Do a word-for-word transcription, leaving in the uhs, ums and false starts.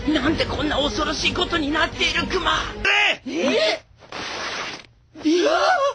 なんでこんな恐ろしいことになっているクマ。ええいや